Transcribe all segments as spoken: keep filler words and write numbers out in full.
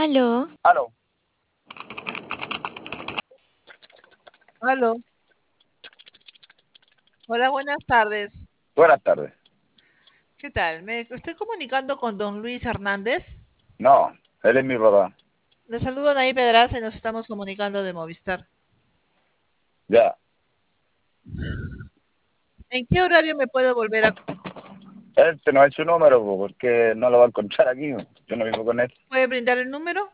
Aló. Aló. Aló. Hola, buenas tardes. Buenas tardes. ¿Qué tal? Me estoy comunicando con don Luis Hernández. No, él es mi papá. Le saludo Naí Pedraza y nos estamos comunicando de Movistar. Ya. ¿En qué horario me puedo volver a... Este no es su número, po, porque no lo va a encontrar aquí. Po. Yo no vivo con él. ¿Puede brindar el número?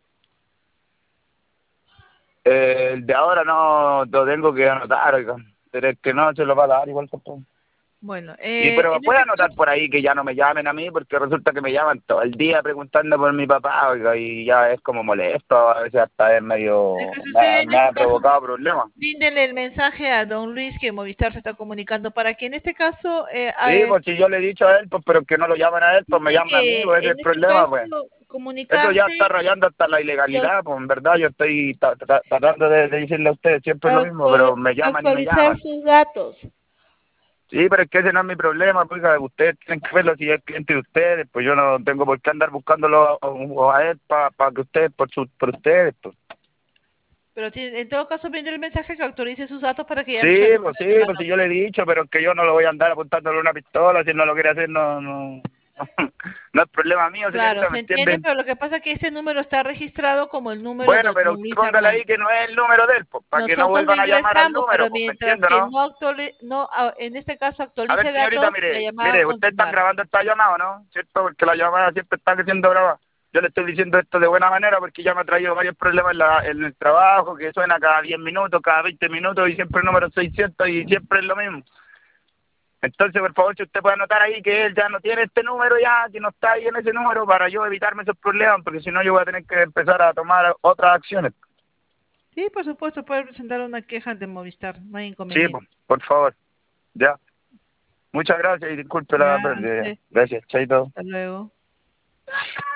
Eh, el de ahora no lo tengo que anotar, oiga. Pero es que no se lo va a dar igual, compadre. Bueno, Y eh, pero en puede este anotar caso, por ahí que ya no me llamen a mí, porque resulta que me llaman todo el día preguntando por mi papá, oiga, y ya es como molesto, a veces hasta es es medio... que si me, usted ha- en me ha este caso, provocado problemas. bríndele el mensaje a don Luis que Movistar se está comunicando para que en este caso, eh, Sí, eh, pues si yo le he dicho a él, pues pero que no lo llaman a él, pues me tiene llaman a mí, que pues ese es en el este problema, caso pues. Eso ya está comunicarse rayando hasta la y au- ilegalidad, pues en verdad yo estoy ta- ta- tratando de, de decirle a ustedes siempre lo mismo, actual- pero me llaman y me actualizar llaman. sus datos. Sí, pero es que ese no es mi problema, pues oiga, ustedes tienen que verlo si es cliente de ustedes, pues yo no tengo por qué andar buscándolo a, a él para que ustedes, por, su, por ustedes, pues. Pero tiene- en todo caso, brinde el mensaje que actualice sus datos para que ya no Sí, se le pues sí, moleste más. pues sí, yo le he dicho, pero es que yo no lo voy a andar apuntándole una pistola, si él no lo quiere hacer, no, no, no es problema mío, Claro, señorita, ¿me se entiende, entienden? pero lo que pasa es que este número está registrado como el número Bueno, de pero don usted Luis póngale ahí Hernández. que no es el número de él, pues, para que no Nosotros lo vuelvan a llamar al ingresamos, número, pero pues, ¿me mientras entiende, que no? no actualice, no, a- en este caso A ver, actualice señorita, datos, la mire, llamada va a mire, usted está continuar. grabando esta llamada, ¿no? ¿Cierto? Porque la llamada siempre está siendo grabada. Yo le estoy diciendo esto de buena manera porque ya me ha traído varios problemas en, la, en el trabajo, que suena cada diez minutos, cada veinte minutos y siempre el número seiscientos y siempre es lo mismo. Entonces, por favor, si usted puede anotar ahí que él ya no tiene este número ya, que no está ahí en ese número para yo evitarme esos problemas, porque si no yo voy a tener que empezar a tomar otras acciones. Sí, por supuesto, puede presentar una queja ante Movistar, no hay Sí, inconveniente. pues, por favor, ya. Muchas gracias y disculpe la Ya, pérdida. usted, Gracias, chaito. hasta luego.